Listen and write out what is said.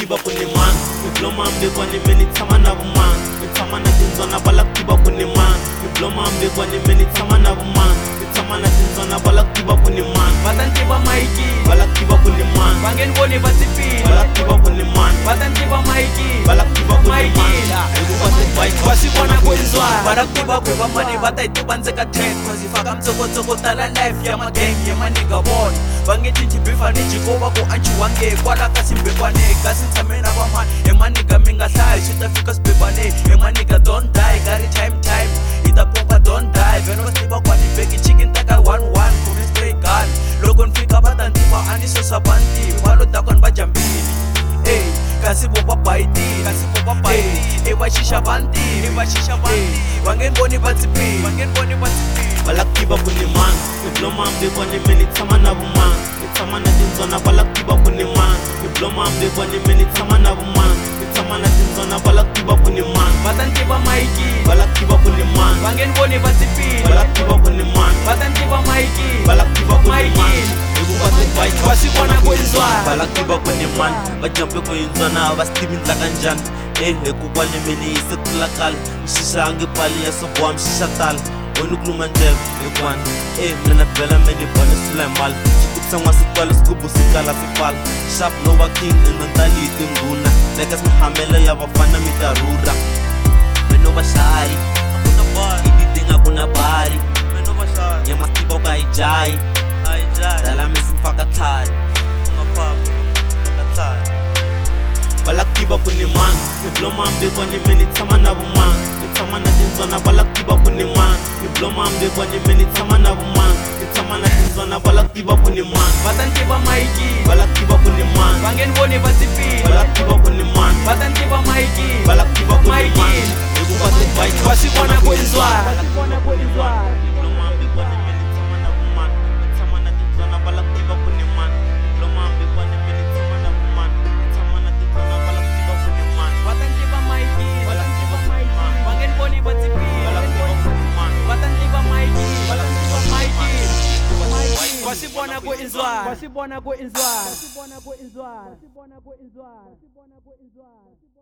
tiva ku ni mani diploma mbekwa ni meni tshama na vumani ni tshama na tindzona va la ku tiva ku ni mani diploma mbekwa ni meni tshama na vumani ni tshama na tindzona va la ku tiva ku ni mani va ta tiva maiki va la ku tiva ku ni mani va nge ni voni va tsipile va la ku tiva ku ni mani va ta tiva maiki va la ku tiva ku ni mani va swi vona ku endliwani va la ku tiva ku va mani va ta yi tiva ndzeka 10 cause hi faka mtsokotsoko tala life ya magang ya maniga vona va nge cinci bifani jikova ku anchiwange kwala ka simbekwane kasi tshame na vamani he maniga mi nga hlayi swi ta fika swibebane he maniga don't die gari time hi ta pompa don't die vena va tiva kwani beki chicken taka 1-1 kumi stray gun loko ni fika va ta ntiva a ni sosa banti va lo dakwani va jambini ey kasi vo va bayitini va xixa vantini va nge ni voni va tsipile va la ku tiva ku ni mani diploma mbekwa ni meni tshama na vumani ni tshama na tindzona va la ku tiva ku ni mani diploma mbekwa ni meni tshama na vumani ni tshama na tindzona va la ku tiva ku ni mani va ta tiva maiki va la ku tiva ku ni mani va nge ni voni va tsipile va la ku tiva ku ni mani va ta tiva maiki va la ku tiva ku ni mani va swi vona ku endliwani va la ku tiva ku ni mani va jambe ku yindzona va swi tivi ndlaka njhani hikuva ni meni yi se tlula kale mixixangi pali ya soboha mixixa tala woni kuluma ndleve hikwani mina bela meni bone sula hi mali swikutisa n'wasikwale swigubu swi kala swi pfala sharp nova king inotali hi tinghuna teka swihamelo ya vafana mi ta rhurha meno vaxayi i tidinga ku na bari ya mastiva ka hi jayi dala mi si faka tlhari va la ku tiva ku ni mani diploma mbekwa ni meni tshama na vumani ni tshama na tindzona va la ku tiva ku ni mani diploma mbekwa ni meni tshama na vumani ni tshama na tindzona va la ku tiva ku ni mani va ta tiva maiki va la ku tiva ku ni mani va nge ni voni va tsipile va la ku tiva ku ni mani va ta tiva maiki va la ku tiva ku ni mani hikuva va swi vona ku endliwani diploma mbekwa ni meni tshama na vumani ni tshama na tindzona va la ku tiva ku ni mani diploma mbekwa ni meni tshama na vumani ni tshama na tindzona va la ku tiva ku ni mani va ta tiva maiki va la ku tiva ku ni mani va nge ni voni va tsipile va la ku tiva ku ni mani va ta tiva maiki va swi vona ku endliwani